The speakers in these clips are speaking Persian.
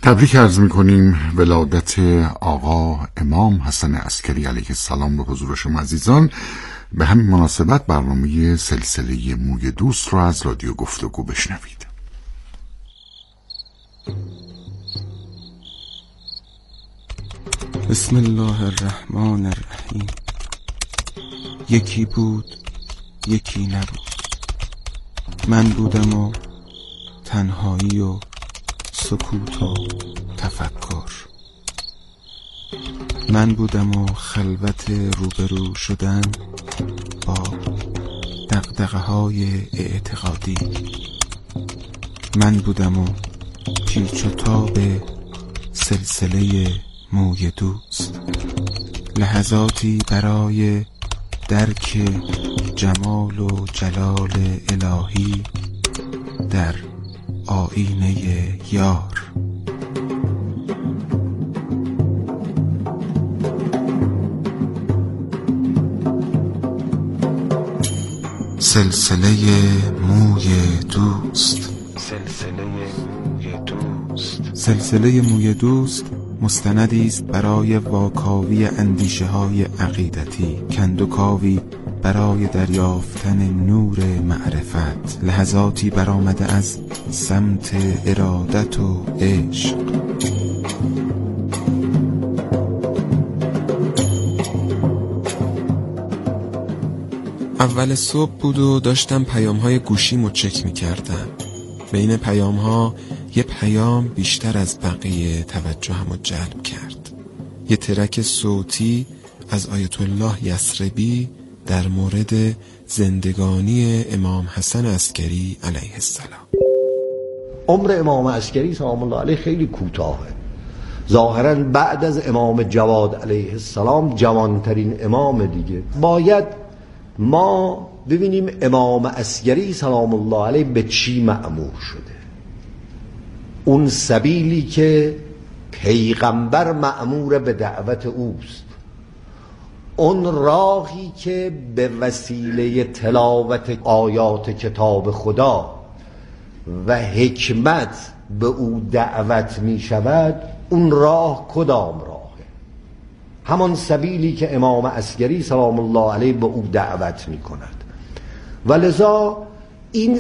تبریک عرض می‌کنیم ولادت آقا امام حسن عسکری علیه السلام به حضور شما عزیزان. به همین مناسبت برنامه سلسله موی دوست رو از رادیو گفتگو بشنوید. بسم الله الرحمن الرحیم. یکی بود یکی نبود، من بودم و تنهایی و سکوت و تفکر، من بودم و خلوت روبرو شدن با دغدغه‌های اعتقادی، من بودم و پیچ و تاب سلسله موی دوست، لحظاتی برای درک جمال و جلال الهی در آینه یار. سلسله موی دوست. سلسله موی دوست مستندی است برای واکاوی اندیشه های عقیدتی، کندوکاوی برای دریافتن نور معرفت، لحظاتی برآمده از سمت ارادت و عشق. اول صبح بود و داشتم پیام‌های گوشیمو چک می‌کردم. بین پیام‌ها یه پیام بیشتر از بقیه توجهمو جلب کرد. یه ترک صوتی از آیت الله یثربی در مورد زندگانی امام حسن عسکری علیه السلام. عمر امام عسکری سلام الله علیه خیلی کوتاهه. ظاهراً بعد از امام جواد علیه السلام جوانترین امام دیگه. باید ما ببینیم امام عسکری سلام الله علیه به چی مأمور شده. اون سبیلی که پیغمبر مأمور به دعوت اوست، اون راهی که به وسیله تلاوت آیات کتاب خدا و حکمت به او دعوت می شود، اون راه کدام راهه؟ همان سبیلی که امام عسکری سلام الله علیه به او دعوت می کند. ولذا این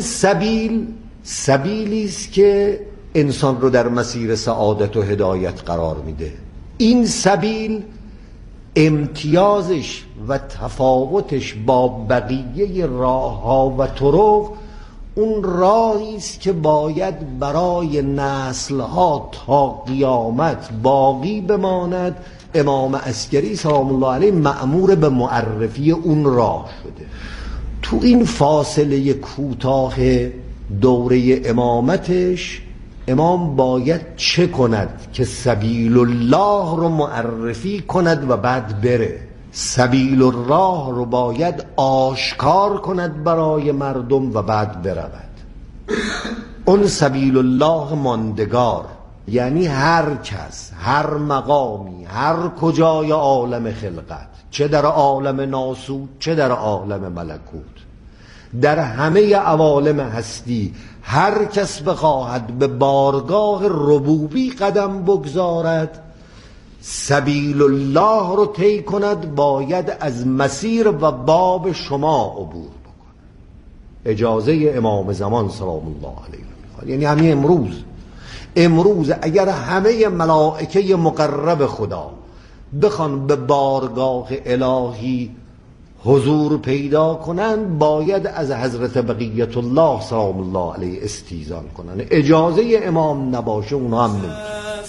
سبیلی است که انسان رو در مسیر سعادت و هدایت قرار میده. این سبیل امتیازش و تفاوتش با بقیه راه‌ها و طرق اون راهی است که باید برای نسل‌ها تا قیامت باقی بماند. امام عسکری سلام الله علیه مأمور به معرفی اون راه شده. تو این فاصله کوتاه دوره امامتش امام باید چه کند که سبیل الله رو معرفی کند و بعد بره. سبیل الله رو باید آشکار کند برای مردم و بعد برود. اون سبیل الله ماندگار، یعنی هر کس، هر مقامی، هر کجای عالم خلقت، چه در عالم ناسوت چه در عالم ملکوت، در همه عوالم هستی هر کس بخواهد به بارگاه ربوبی قدم بگذارد، سبیل الله رو طی کند، باید از مسیر و باب شما عبور بکند. اجازه امام زمان سلام الله علیه میخواد. یعنی همین امروز اگر همه ملائکه مقرب خدا بخوان به بارگاه الهی حضور پیدا کنند، باید از حضرت بقیت الله سلام الله علیه استیزان کنند. اجازه امام نباشه اونا هم نمیشه.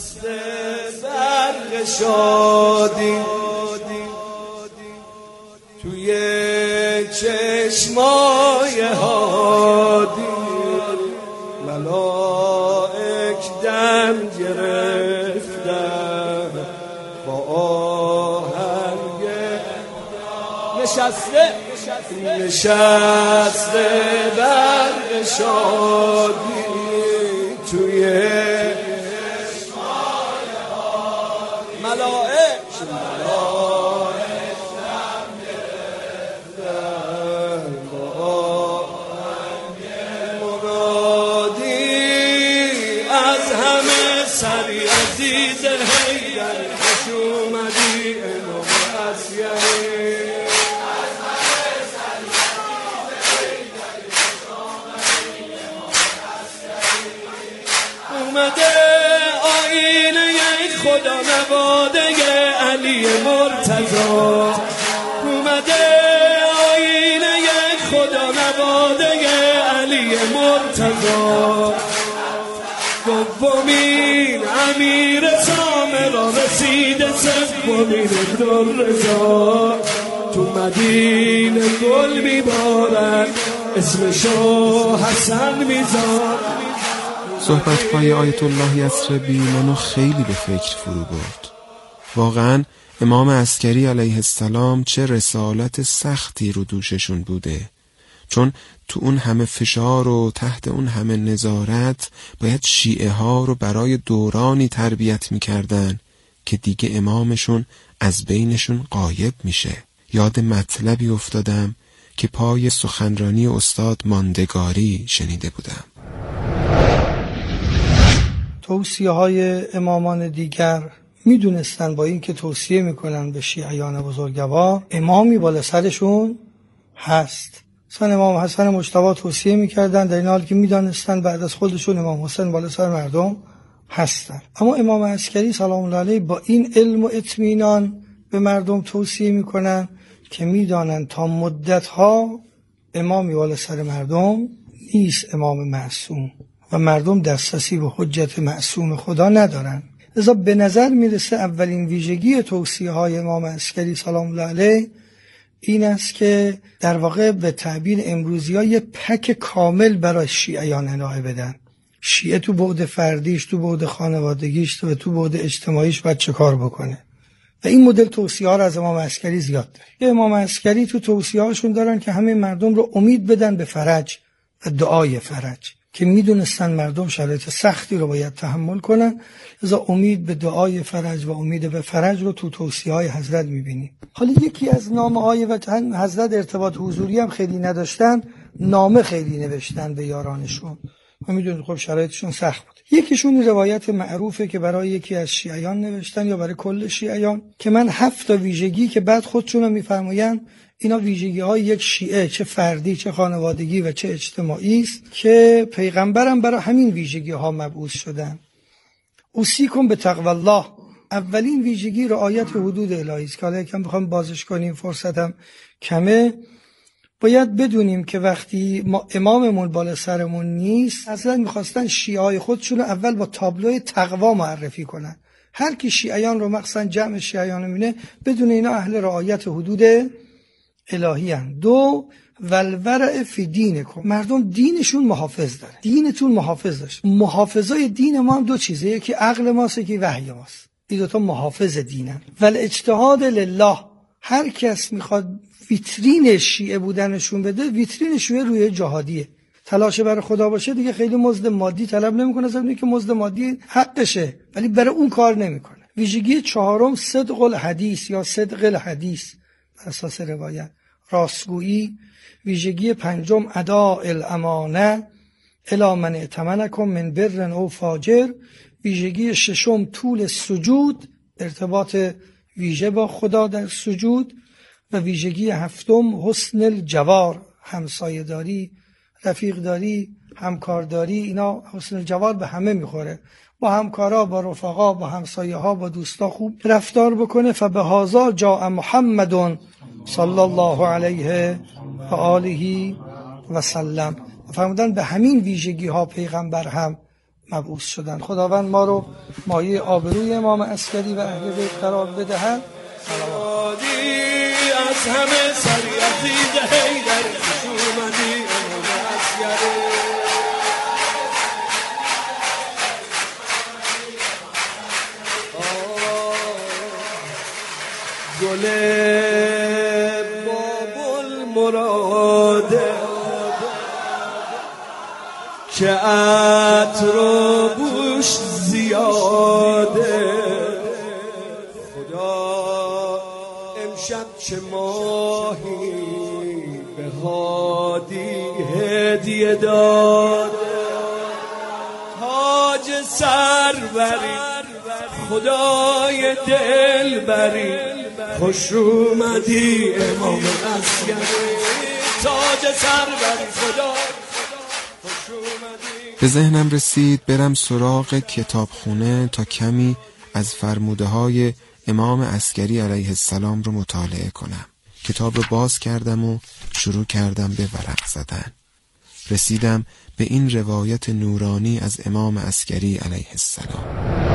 توی چشمای هادی ملائک دم گرفتن با آهنگ نشسته برق شادی توی ملائک دم گرفتن با آهنگ مرادی از همه سری عزیز حیدر خوش اومدی امام عسکری اومده آینه خدا نواده علی مرتضی اومده آینه خدا نواده علی مرتضی دومین امیر سامرا رسیده سومین ابن رضا تو مدینه گل میبارد اسمشو حسن میذارد. صحبت‌های آیت الله یثربی منو خیلی به فکر فرو برد. واقعاً امام عسکری علیه السلام چه رسالت سختی رو دوششون بوده، چون تو اون همه فشار و تحت اون همه نظارت باید شیعه ها رو برای دورانی تربیت میکردن که دیگه امامشون از بینشون غایب میشه. یاد مطلبی افتادم که پای سخنرانی استاد ماندگاری شنیده بودم. توصیه های امامان دیگر میدونستن با این که توصیه میکنن به شیعیان بزرگوار امامی بالا سرشون هست. مثلا امام حسن مجتبی توصیه میکردن در این حال که میدانستن بعد از خودشون امام حسین بالا سر مردم هستن. اما امام عسکری سلام الله علیه با این علم و اطمینان به مردم توصیه میکنن که میدانن تا مدتها امامی بالا سر مردم نیست، امام معصوم، و مردم دسترسی به حجت معصوم خدا ندارن. لذا به نظر میرسه اولین ویژگی توصیه های امام عسکری سلام الله علیه این است که در واقع به تعبیر امروزی ها یه پک کامل برای شیعیان ارائه بدن. شیعه تو بعد فردیش، تو بعد خانوادگیش و تو بعد اجتماعیش باید چه کار بکنه. و این مدل توصیه ها رو از امام عسکری زیاد داره. امام عسکری تو توصیه هاشون دارن که همه مردم رو امید بدن به فرج و دعای فرج، که میدونستن مردم شرایط سختی رو باید تحمل کنن. لذا امید به دعای فرج و امید به فرج رو تو توصیه های حضرت میبینیم. حالا یکی از نامه های و حضرت ارتباط حضوری هم خیلی نداشتن، نامه خیلی نوشتن به یارانشون و میدونید خب شرایطشون سخت بود. یکیشون روایت معروفه که برای یکی از شیعیان نوشتن یا برای کل شیعیان، که من 7 ویژگی که بعد خودشون رو میفرماین اینا ویژگی های یک شیعه، چه فردی چه خانوادگی و چه اجتماعی است، که پیغمبرم برای همین ویژگی ها مبعوث شدن. اوصیکم به تقوی الله. اولین ویژگی رعایت حدود الهی است که حالا یکم بخوام بازش کنیم، فرصتم کمه. باید بدونیم که وقتی ما اماممون بالا سرمون نیست، اصلا میخواستن شیعه خودشون رو اول با تابلوی تقوا معرفی کنن. هر کی شیعیان رو مخصوصا جمع شیعیان رو میبینه بدون اینا اهل رعایت حدود الهی هستند. 2 ولورع فی دینکم. مردم دینشون محافظ داره. دینتون محافظ داشت. محافظای دین ما هم 2 چیزه، یکی عقل ماست، یکی وحی ماست. این 2 تا محافظ دینن. والاجتهاد لله. هر کس میخواد ویترین شیعه بودنشون بده، ویترین شیعه روی جهادیه. تلاش برای خدا باشه دیگه خیلی مزد مادی طلب نمیکنه، زمینی که مزد مادی حقشه ولی برای اون کار نمیکنه. ویژگی 4 صدق الحدیث یا صدق الحدیث بر اساس روایت، راستگویی. ویژگی 5 اداء الامانه الی من ائتمنکم من بر او فاجر. ویژگی 6 طول سجود، ارتباط ویژه با خدا در سجود. و ویژگی 7 حسن الجوار، همسایه‌داری، رفیقداری، همکارداری. اینا حسن الجوار به همه میخوره، با همکارا، با رفقا، با همسایه ها، با دوستا خوب رفتار بکنه. فبهذا جاء محمد صلی الله علیه و آله و سلم. فرمودن به همین ویژگی ها پیغمبر هم مبعوث شدن. خداوند ما رو مایه آبروی امام عسکری و اهل بیت قرار بدهد. از همه سری عزیز حیدر خوش اومدی امام عسکری. گل باب المراد که عطر و بوش زیاده، امشب چه ماهی به هادی هدیه داد، تاج سر و بری، خدای دل بری، خوش اومدی امام عسکری، تاج سر بری، خدا خوش اومدی. به ذهنم رسید برم سراغ کتابخونه تا کمی از فرموده های امام عسکری علیه السلام رو مطالعه کنم. کتاب رو باز کردم و شروع کردم به ورق زدن. رسیدم به این روایت نورانی از امام عسکری علیه السلام.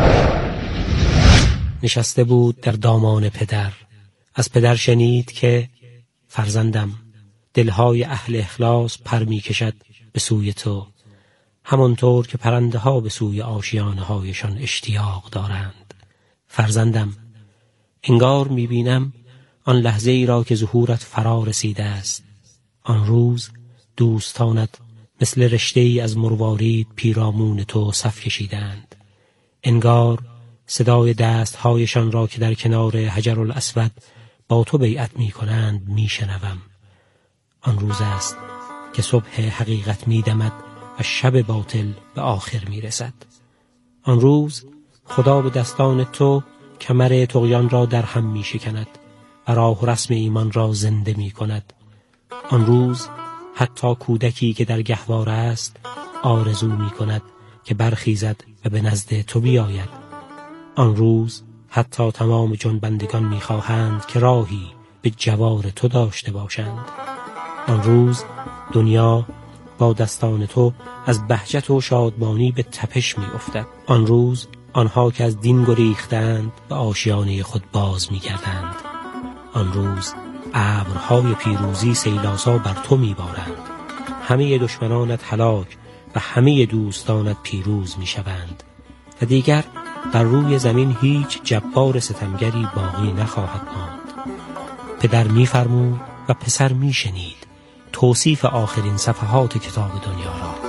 نشسته بود در دامان پدر. از پدر شنید که فرزندم، دلهای اهل اخلاص پر می کشد به سوی تو، همانطور که پرنده ها به سوی آشیانه هایشان اشتیاق دارند. فرزندم، انگار می بینم آن لحظه ای را که ظهورت فرا رسیده است. آن روز دوستانت مثل رشته ای از مروارید پیرامون تو صف کشیدند. انگار صدای دستهایشان را که در کنار حجر الاسود با تو بیعت می کنند می شنوم. آن روز است که صبح حقیقت می دمد و شب باطل به آخر می رسد. آن روز خدا به دستان تو کمر طغیان را در هم می شکند و راه و رسم ایمان را زنده می کند. آن روز حتی کودکی که در گهواره است آرزو می کند که برخیزد و به نزد تو بیاید. آن روز حتی تمام جنبندگان می خواهند که راهی به جوار تو داشته باشند. آن روز دنیا با دستان تو از بهجت و شادمانی به تپش می افتد. آن روز آنها که از دین گریختند به آشیانه خود باز می گردند. آن روز ابرهای پیروزی سیلاسا بر تو می بارند. همه دشمنانت هلاک و همه دوستانت پیروز می شوند و دیگر بر روی زمین هیچ جبار ستمگری باقی نخواهد ماند. پدر می فرمود و پسر می شنید توصیف آخرین صفحات کتاب دنیا را.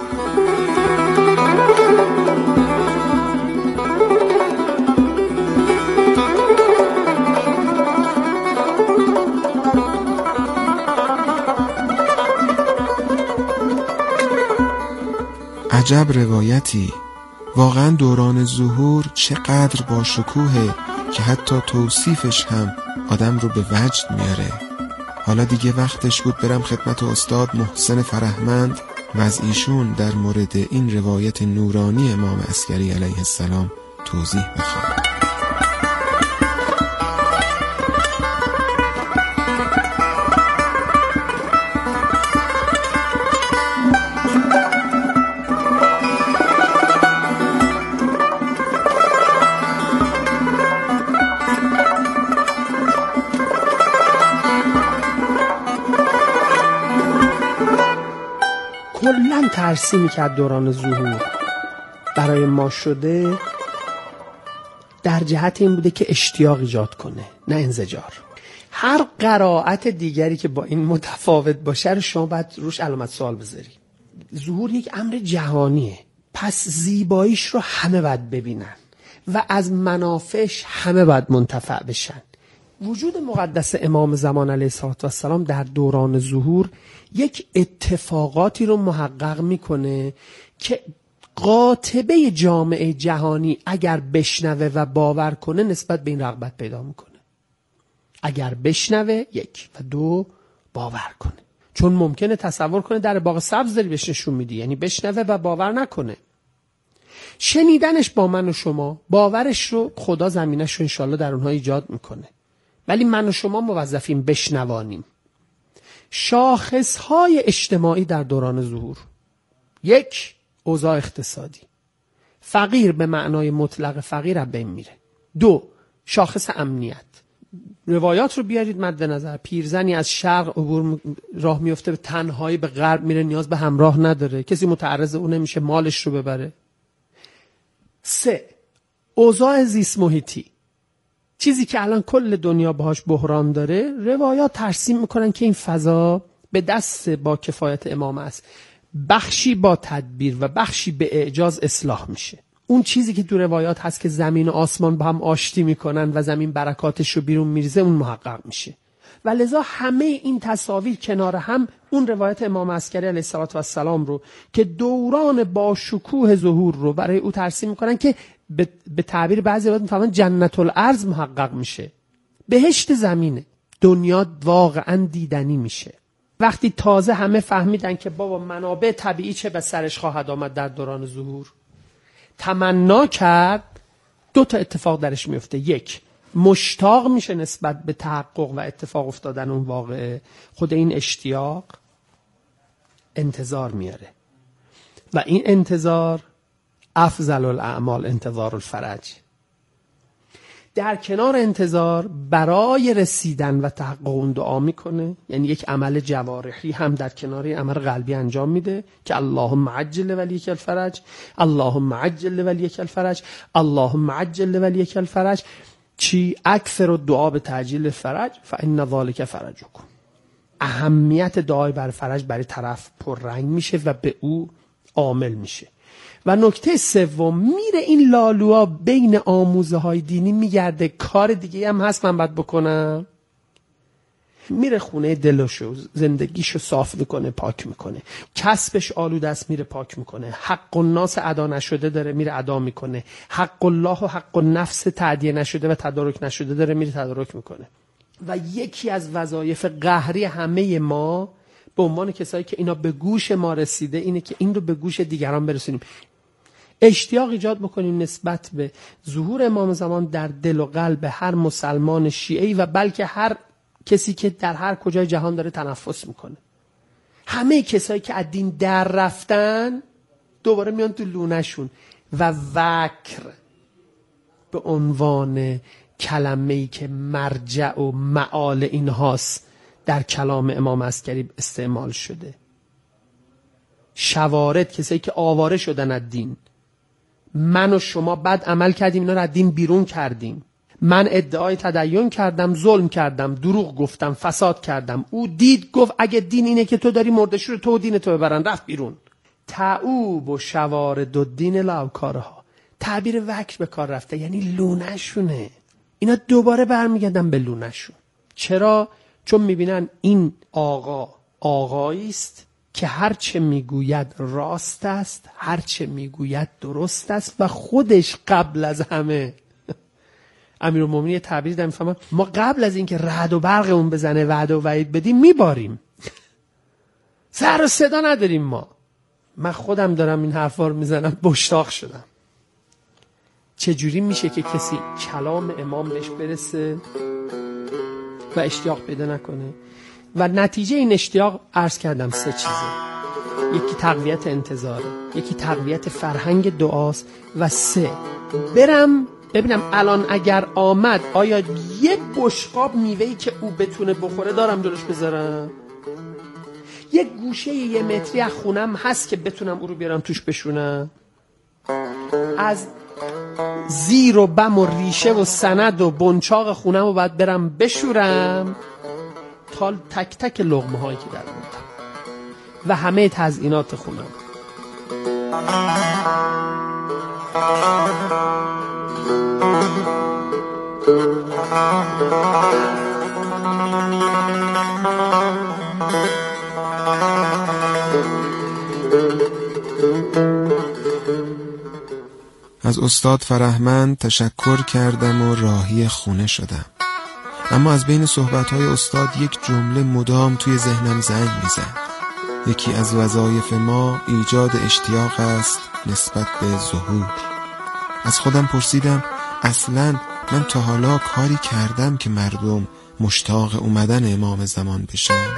عجب روایتی. واقعا دوران ظهور چقدر با شکوهه که حتی توصیفش هم آدم رو به وجد میاره. حالا دیگه وقتش بود برم خدمت استاد محسن فرهمند و از ایشون در مورد این روایت نورانی امام عسکری علیه السلام توضیح بخوام. کلن ترسیمی که دوران ظهور برای ما شده در جهت این بوده که اشتیاق ایجاد کنه، نه انزجار. هر قرائت دیگری که با این متفاوت باشه رو شما باید روش علامت سوال بذاری. ظهور یک امر جهانیه، پس زیباییش رو همه باید ببینن و از منافعش همه باید منتفع بشن. وجود مقدس امام زمان علیه السلام در دوران ظهور یک اتفاقاتی رو محقق میکنه که قاطبه جامعه جهانی اگر بشنوه و باور کنه نسبت به این رغبت پیدا میکنه. اگر بشنوه، یک، و دو، باور کنه. چون ممکنه تصور کنه در باغ سبز داری بهش نشون میدی، یعنی بشنوه و باور نکنه. شنیدنش با من و شما، باورش رو خدا زمینش رو انشالله در اونها ایجاد میکنه، ولی من و شما موظفیم بشنوانیم. شاخصهای اجتماعی در دوران ظهور: یک، اوضاع اقتصادی، فقیر به معنای مطلق فقیر از بین میره. دو، شاخص امنیت. روایات رو بیارید مد نظر، پیرزنی از شرق عبور راه میفته به تنهایی به غرب میره، نیاز به همراه نداره، کسی متعرض اون نمیشه مالش رو ببره. سه، اوضاع زیست محیطی، چیزی که الان کل دنیا باهاش بحران داره. روایات ترسیم میکنن که این فضا به دست با کفایت امام است، بخشی با تدبیر و بخشی به اعجاز اصلاح میشه. اون چیزی که تو روایات هست که زمین و آسمان با هم آشتی میکنن و زمین برکاتش رو بیرون میریزه، اون محقق میشه. و لذا همه این تصاویر کنار هم اون روایت امام عسکری علیه السلام رو که دوران با شکوه ظهور رو برای او ترسیم میکنن که به تعبیر بعضی وقت میفهمن جنت الارض محقق میشه. بهشت زمینه. دنیا واقعا دیدنی میشه. وقتی تازه همه فهمیدن که بابا منابع طبیعی چه به سرش خواهد آمد در دوران ظهور، تمنا کرد، 2 تا اتفاق درش میفته. 1، مشتاق میشه نسبت به تحقق و اتفاق افتادن اون واقعه. خود این اشتیاق انتظار میاره و این انتظار افضل الاعمال انتظار الفرج. در کنار انتظار برای رسیدن و تحقق اون دعا میکنه، یعنی یک عمل جوارحی هم در کنار عمل قلبی انجام میده که اللهم عجل ولیک الفرج، اللهم عجل ولیک الفرج، اللهم عجل ولیک الفرج. چی؟ اکثر الدعا به تعجیل الفرج فان ذلک فرجکم. اهمیت دعای بر فرج برای طرف پررنگ میشه و به او عامل میشه. و نکته سوم، میره این لالوها بین آموزه های دینی میگرده، کار دیگه هم هست من باید بکنم. میره خونه دلشو، زندگیشو صاف میکنه، پاک میکنه، کسبش آلوده است میره پاک میکنه، حق الناس ادا نشده داره میره ادا میکنه، حق الله و حق النفس تأدیه نشده و تدارک نشده داره میره تدارک میکنه. و یکی از وظایف قهری همه ما به عنوان کسایی که اینا به گوش ما رسیده اینه که این رو به گوش دیگران برسونیم. اشتیاق ایجاد بکنیم نسبت به ظهور امام زمان در دل و قلب هر مسلمان شیعی و بلکه هر کسی که در هر کجای جهان داره تنفس میکنه. همه کسایی که از دین در رفتن دوباره میان تو لونه‌شون و وکر به عنوان کلمه‌ای که مرجع و معال اینهاست در کلام امام عسکری استعمال شده. شوارد، کسایی که آواره شدن از دین. من و شما بد عمل کردیم، اینا رو از دین بیرون کردیم. من ادعای تدین کردم، ظلم کردم، دروغ گفتم، فساد کردم. او دید گفت اگه دین اینه که تو داری مردشو رو تو دین تو ببرن، رفت بیرون. تعوب و شوارد و دین لاوکارها، تعبیر وکر به کار رفته، یعنی لونه‌شونه. اینا دوباره برمیگردن به لونه‌شون. چرا؟ چون میبینن این آقایی است که هرچه میگوید راست است، هرچه میگوید درست است و خودش قبل از همه امیرالمومنین تعبیر دارم میفهمم ما قبل از اینکه رعد و برق اون بزنه وعده و وعید بدیم میباریم، سر و صدا نداریم. من خودم دارم این حرفا رو میزنم، مشتاق شدم. چجوری میشه که کسی کلام امام بهش برسه و اشتیاق پیدا نکنه؟ و نتیجه این اشتیاق عرض کردم 3 چیزه. یکی تقویت انتظاره، یکی تقویت فرهنگ دعاست و 3 برم ببینم الان اگر آمد آیا یه بشقاب میوهی که او بتونه بخوره دارم جلوش بذارم؟ یه گوشه 1 متری از خونم هست که بتونم او رو بیارم توش بشونم؟ از زیر و بم و ریشه و سند و بنچاق خونم رو باید برم بشورم تا تک تک لقمه هایی که در موندم و همه تزیینات خونم. از استاد فرهمند تشکر کردم و راهی خونه شدم. اما از بین صحبت‌های استاد یک جمله مدام توی ذهنم زنگ می‌زد. یکی از وظایف ما ایجاد اشتیاق است نسبت به ظهور. از خودم پرسیدم اصلاً من تا حالا کاری کردم که مردم مشتاق اومدن امام زمان بشن؟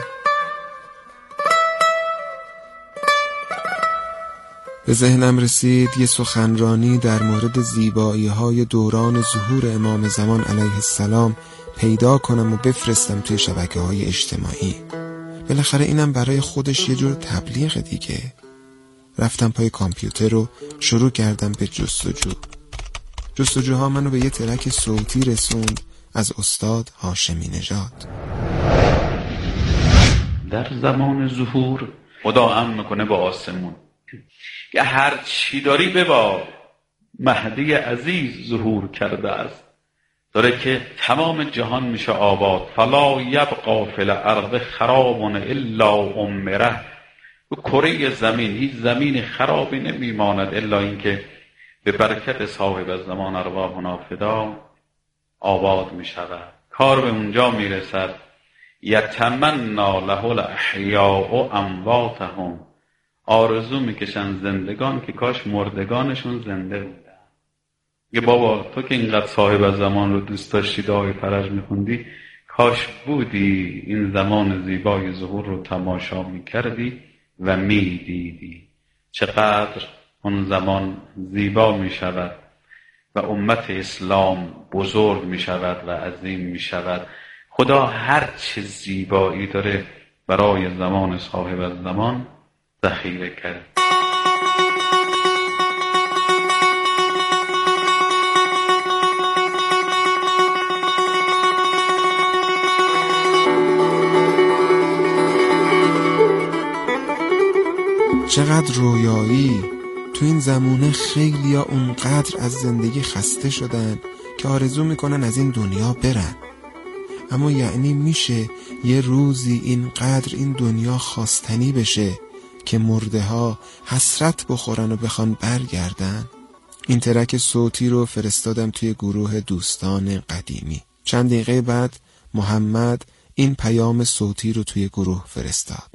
به ذهنم رسید یه سخنرانی در مورد زیبایی‌های دوران ظهور امام زمان علیه السلام پیدا کنم و بفرستم توی شبکه‌های اجتماعی. بالاخره اینم برای خودش یه جور تبلیغ دیگه. رفتم پای کامپیوتر و شروع کردم به جستجوها منو به یه ترک صوتی رسوند از استاد هاشمی نژاد. در زمان ظهور خدا امر میکنه با آسمون که هر چی داری ببار، مهدی عزیز ظهور کرده است، داره که تمام جهان میشه آباد. فلا یبقا فی الارض خراب الا عمره. و کره زمین هیچ زمین خرابی نمیماند الا اینکه به برکت صاحب زمان ارواحنا فدا آباد می شود. کار به اونجا می رسد یتمنا له الاحیاء امواتهم، آرزو میکشن زندگان که کاش مردگانشون زنده بودن. یه بابا تو که اینقدر صاحب زمان رو دوست داشتی، دعای فرج میخوندی، کاش بودی این زمان زیبای ظهور رو تماشا میکردی و میدیدی. چقدر اون زمان زیبا میشود و امت اسلام بزرگ میشود و عظیم میشود. خدا هر چه زیبایی داره برای زمان صاحب زمان ذخیره کرد. چقدر رویایی. تو این زمونه خیلی ها اونقدر از زندگی خسته شدن که آرزو میکنن از این دنیا برن. اما یعنی میشه یه روزی اینقدر این دنیا خواستنی بشه که مرده ها حسرت بخورن و بخوان برگردن؟ این ترک صوتی رو فرستادم توی گروه دوستان قدیمی. چند دقیقه بعد محمد این پیام صوتی رو توی گروه فرستاد.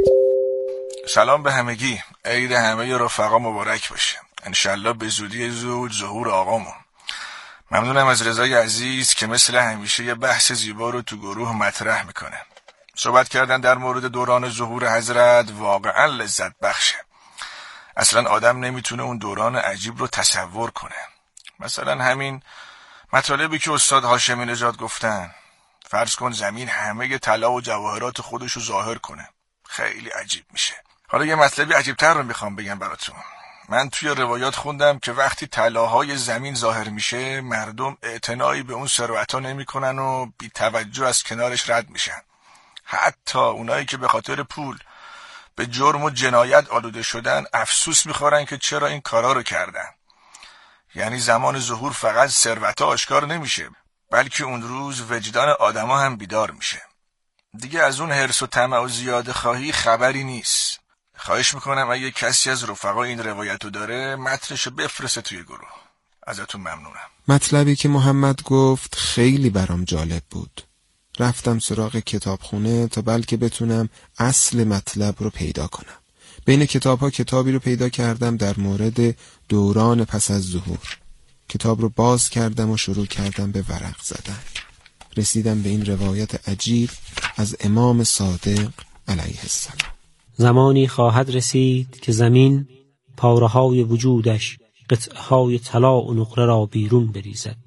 سلام به همگی، عید همه رفقا مبارک باشه. انشالله به زودی زود ظهور آقامون. ممنونم از رضای عزیز که مثل همیشه یه بحث زیبا رو تو گروه مطرح میکنه. صحبت کردن در مورد دوران ظهور حضرت واقعا لذت بخشه. اصلا آدم نمیتونه اون دوران عجیب رو تصور کنه. مثلا همین مطالبی که استاد هاشمی نژاد گفتن، فرض کن زمین همه طلا و جواهرات خودش رو ظاهر کنه، خیلی عجیب میشه. حالا یه مطلبی عجیبتر رو میخوام بگم براتون. من توی روایات خوندم که وقتی طلاهای زمین ظاهر میشه، مردم اعتنایی به اون ثروت‌ها نمیکنن و بی توجه از کنارش رد میشن. حتی اونایی که به خاطر پول به جرم و جنایت آلوده شدن افسوس میخورن که چرا این کارا رو کردن. یعنی زمان ظهور فقط ثروت‌ها آشکار نمیشه، بلکه اون روز وجدان آدما هم بیدار میشه. دیگه از اون حرص و طمع و زیاده خواهی خبری نیست. خواهش میکنم اگه کسی از رفقا این روایتو داره متنشو بفرسته توی گروه. ازتون ممنونم. مطلبی که محمد گفت خیلی برام جالب بود. رفتم سراغ کتابخونه تا بلکه بتونم اصل مطلب رو پیدا کنم. بین کتاب‌ها کتابی رو پیدا کردم در مورد دوران پس از ظهور. کتاب رو باز کردم و شروع کردم به ورق زدن. رسیدم به این روایت عجیب از امام صادق علیه السلام. زمانی خواهد رسید که زمین پاره‌های وجودش قطعه‌های طلا و نقره را بیرون بریزد.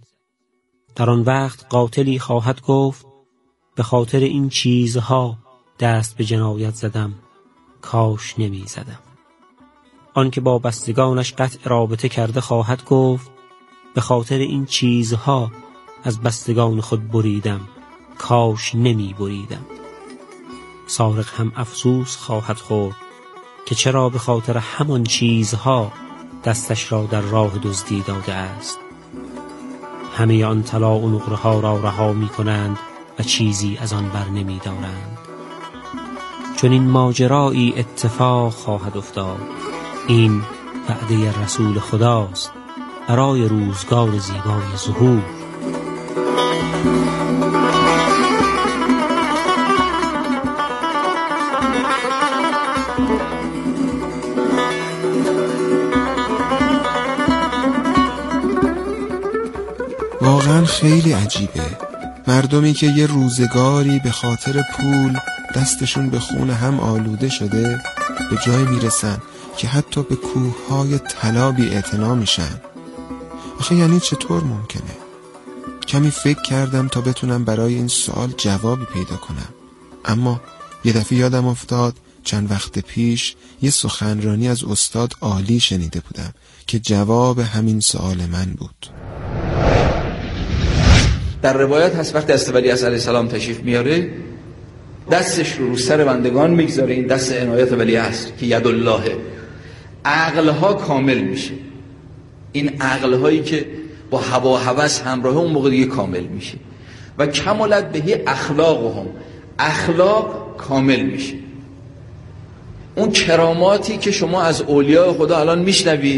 در آن وقت قاتلی خواهد گفت به خاطر این چیزها دست به جنایت زدم، کاش نمی زدم. آن که با بستگانش قطع رابطه کرده خواهد گفت به خاطر این چیزها از بستگان خود بریدم، کاش نمی بریدم. سارق هم افسوس خواهد خورد که چرا به خاطر همان چیزها دستش را در راه دزدی داده است. همه آن طلا و نقره ها را رها می کنند و چیزی از آن بر نمی دارند. چون این ماجرایی اتفاق خواهد افتاد. این وعده رسول خداست برای روزگار زیبای ظهور. واقعا خیلی عجیبه. مردمی که یه روزگاری به خاطر پول دستشون به خون هم آلوده شده به جای میرسن که حتی به کوههای طلا بی اعتنا میشن. آخه یعنی چطور ممکنه؟ کمی فکر کردم تا بتونم برای این سوال جوابی پیدا کنم، اما یه دفعه یادم افتاد چند وقت پیش یه سخنرانی از استاد عالی شنیده بودم که جواب همین سوال من بود. در روایت هست وقتی دست ولیعصر علیه السلام تشریف میاره، دستش رو سر بندگان میگذاره، این دست عنایت ولیعصر که ید الله، عقلها کامل میشه. این عقلهایی که با هوا و هوس همراه اون موقع دیگه کامل میشه و کمالت بهی اخلاقهم، اخلاق کامل میشه. اون کراماتی که شما از اولیاء خدا الان میشنوی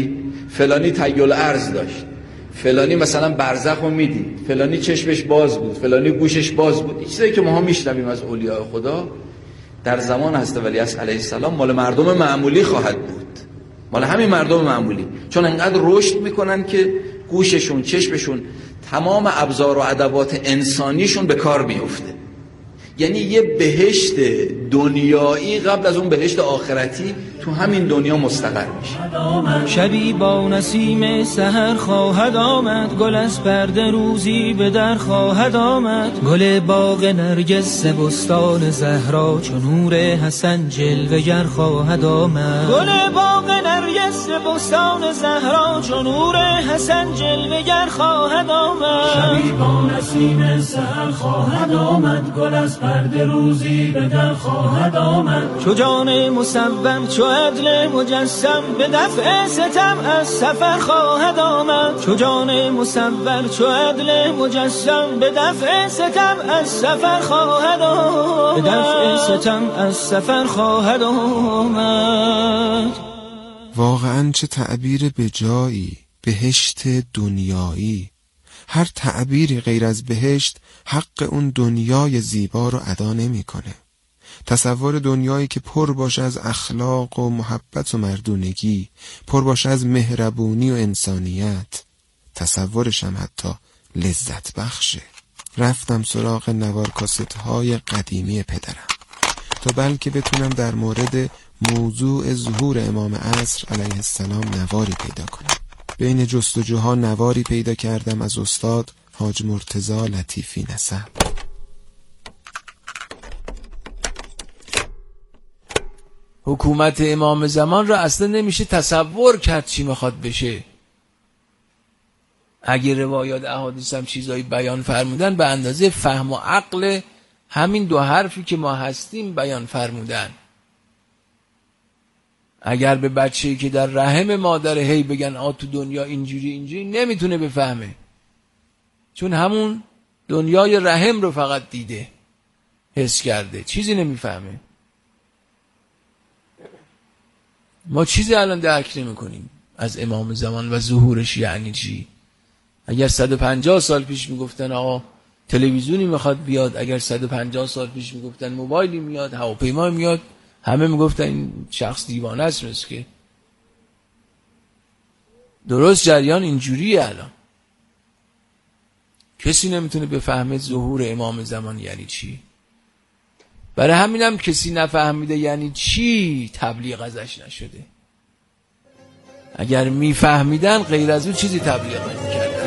فلانی تیل ارز داشت، فلانی مثلا برزخ رو میدید، فلانی چشمش باز بود، فلانی گوشش باز بود. این چیزایی که ما میشنویم از اولیاء خدا در زمان حضرت ولیعصر علیه السلام مال مردم معمولی خواهد بود، مال همین مردم معمولی، چون انقدر رشد میکنن که گوششون، چشمشون، تمام ابزار و ادوات انسانیشون به کار میفته. یعنی یه بهشت دنیایی قبل از اون بهشت آخرتی تو همین دنیا مستقر میشه. شبی با نسیم سحر خواهد آمد، گل از پرده روزی به در خواهد آمد. گل باغ نرگس بستان زهرا چو نور حسن جلوه گر خواهد آمد. گل باغ نرگس بستان زهرا چو نور حسن جلوه گر خواهد آمد. شبی با نسیم سحر خواهد آمد، گل از پرده روزی به در خواهد آمد. چو جان مصور چو عدل مجسم به دفع ستم از سفر خواهد آمد. چو جان مصور چو عدل مجسم به دفع ستم از سفر خواهد آمد. به دفع ستم از سفر خواهد آمد. واقعا چه تعبیر بجایی، بهشت دنیایی. هر تعبیری غیر از بهشت حق اون دنیای زیبا رو ادا نمی‌کنه. تصور دنیایی که پر باشه از اخلاق و محبت و مردونگی، پر باشه از مهربونی و انسانیت، تصورش هم حتی لذت بخشه. رفتم سراغ نوار کاست‌های قدیمی پدرم تا بلکه بتونم در مورد موضوع ظهور امام عصر علیه السلام نواری پیدا کنم. بین جستجوها نواری پیدا کردم از استاد حاج مرتضی لطیفی نسب. حکومت امام زمان را اصلا نمیشه تصور کرد چی میخواد بشه. اگه روایات احادیث هم چیزایی بیان فرمودن به اندازه فهم و عقل همین دو حرفی که ما هستیم بیان فرمودن. اگر به بچه‌ای که در رحم مادر هی بگن تو دنیا اینجوری نمیتونه بفهمه، چون همون دنیای رحم رو فقط دیده، حس کرده، چیزی نمیفهمه. ما چیزی الان درک نمی کنیم از امام زمان و ظهورش یعنی چی. اگر 150 سال پیش میگفتن آقا تلویزیونی میخواد بیاد، اگر 150 سال پیش میگفتن موبایلی میاد، هواپیما میاد، همه میگفتن این شخص دیوانه است. مثل که درست جریان اینجوریه. الان کسی نمیتونه بفهمه ظهور امام زمان یعنی چی. برای همینم کسی نفهمیده یعنی چی تبلیغ ازش نشده. اگر میفهمیدن غیر از اون چیزی تبلیغ نمیکردن.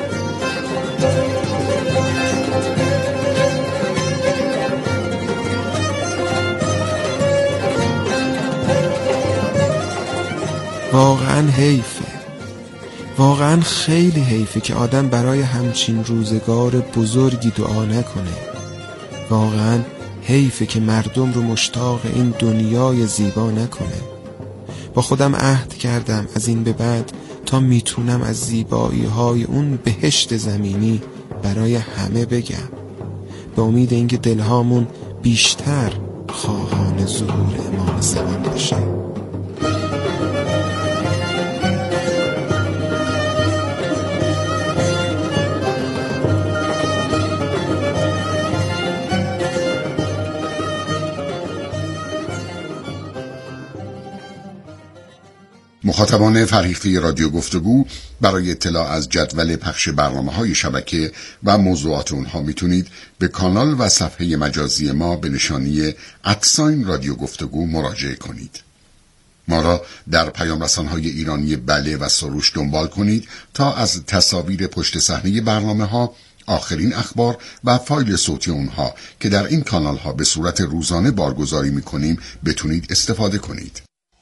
واقعا حیفه، واقعا خیلی حیفه که آدم برای همچین روزگار بزرگی دعا نکنه. واقعا حیفه که مردم رو مشتاق این دنیای زیبا نکنه. با خودم عهد کردم از این به بعد تا میتونم از زیبایی های اون بهشت زمینی برای همه بگم، به امید اینکه دلهامون بیشتر خواهان ظهور امام زمان باشه. مخاطبان فرهیخته رادیو گفتگو برای اطلاع از جدول پخش برنامه‌های شبکه و موضوعات اونها میتونید به کانال و صفحه مجازی ما به نشانی @رادیو گفتگو مراجعه کنید. ما را در پیام رسان‌های ایرانی بله و سروش دنبال کنید تا از تصاویر پشت صحنه برنامه‌ها، آخرین اخبار و فایل صوتی اونها که در این کانال‌ها به صورت روزانه بارگذاری می‌کنیم بتونید استفاده کنید.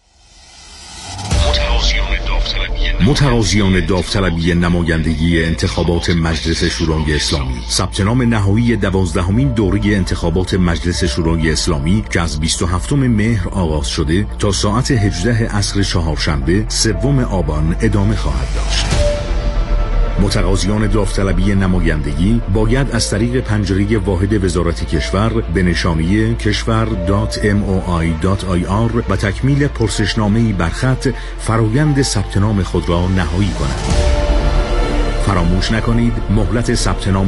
متقاضیان داوطلبی نمایندگی انتخابات مجلس شورای اسلامی ثبت نام نهایی 12مین دوره انتخابات مجلس شورای اسلامی که از 27 مهر آغاز شده تا ساعت 18 عصر چهارشنبه 3 آبان ادامه خواهد داشت. متقاضیان داوطلبی نمایندگی باید از طریق پنجره واحد وزارت کشور به نشانی keshvar.moi.ir و تکمیل پرسشنامه‌ای بر خط فرایند ثبت نام خود را نهایی کنند. فراموش نکنید مهلت ثبت نام